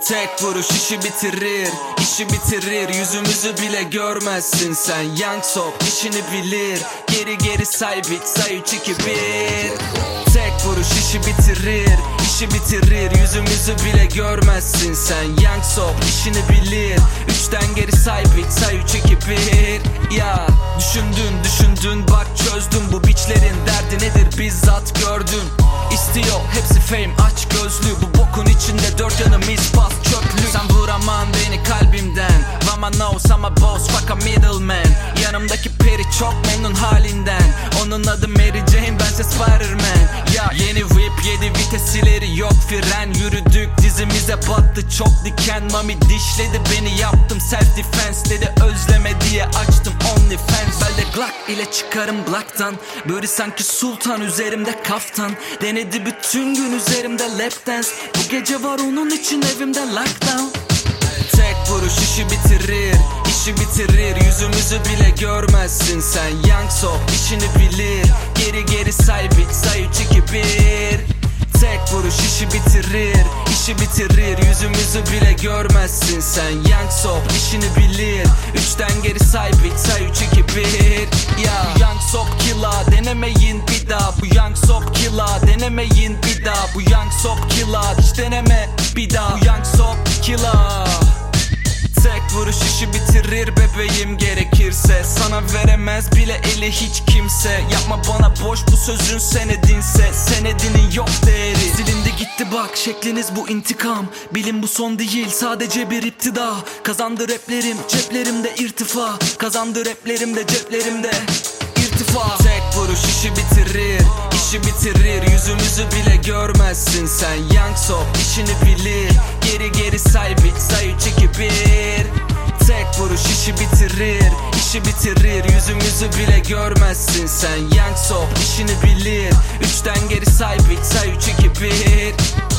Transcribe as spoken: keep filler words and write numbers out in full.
Tek vuruş işi bitirir, işi bitirir. Yüzümüzü bile görmezsin sen. Young Sok işini bilir. Geri geri say bit, say üç iki bir. Tek vuruş işi bitirir, işi bitirir. Yüzümüzü bile görmezsin sen. Young Sok işini bilir. Üçten geri say bit, say üç iki bir. Ya düşündün düşündün bak çözdüm. Bu biçlerin derdi nedir bizzat gördün. İstiyor hepsi fame, aç gözlü. Bu bokun içinde dört yanım ispat çöplük. Sen vuramam beni kalbimden. Vama knows I'm a boss, fuck a middleman. Yanımdaki peri çok memnun halinden. Onun adı Mary Jane, bense Spider-Man. Ya yeni whip, yedi vitesileri yok fren. Yürüdük dizimize battı çok diken. Mami dişledi beni, yaptım self defense. Dedi özleme diye açtım OnlyFans. Belde Glock ile çıkarım Black'tan. Böyle sanki sultan üzerimde kaftan. Denedi bütün gün üzerimde lap dance. Bu gece var onun için evimde lockdown. Tek vuruş işi bitirir, işi bitirir. Yüzümüzü bile görmezsin sen. Young Sok işini bilir. Geri geri say bit, say üç iki bir. Tek vuruş işi bitirir, işi bitirir. Yüzümüzü bile görmezsin sen. Young Sok işini bilir. Üçten geri say bit, say üç iki bir. Ya Young Sok killa denemeyin bir daha. Bu Young Sok killa denemeyin bir daha. Bu Young Sok killa hiç deneme bir daha. Bu Young Sok killa. Tek vuruş işi bitirir bebeğim, gerekirse sana veremez bile eli hiç kimse. Yapma bana boş, bu sözün senedinse senedinin yok değeri. Silindi gitti bak şekliniz bu intikam. Bilin bu son değil, sadece bir iptida. Kazandı raplerim ceplerimde irtifa. Kazandı raplerimde ceplerimde irtifa. Tek vuruş işi bitirir, işi bitirir. Yüzümüzü bile görmezsin sen. Young Sok işini bilir. Geri geri say bit, say üç iki bir. Tek vuruş işi bitirir, işi bitirir. Yüzümüzü bile görmezsin sen. Young Sok işini bilir. Üçten geri say bit, say üç iki bir.